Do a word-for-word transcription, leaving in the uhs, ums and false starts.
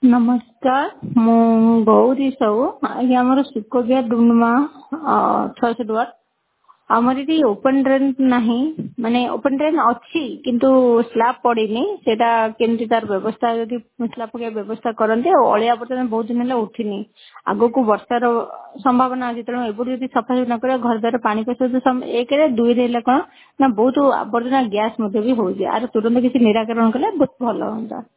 नमस्कार मु गौरी साहू आज्ञा आमर सुकोबिया डुमडुमा छठ वार्ड आमर ये ओपन ड्रेन नहीं माने ओपन ड्रेन अच्छी किंतु स्लैब पड़ीनी सेटा केमती तार व्यवस्था यदि स्लैब पके व्यवस्था करते अलिया बर्तमान बहुत दिन है उठिनी आगो को वर्षार संभावना आज तेणु एबुठ यदि सफा न कर घर द्वारा पानी पशु एक दुई कौन ना बहुत आवर्जना गैस भी हो तुरंत किसी निराकरण कले बहुत भल हाँ।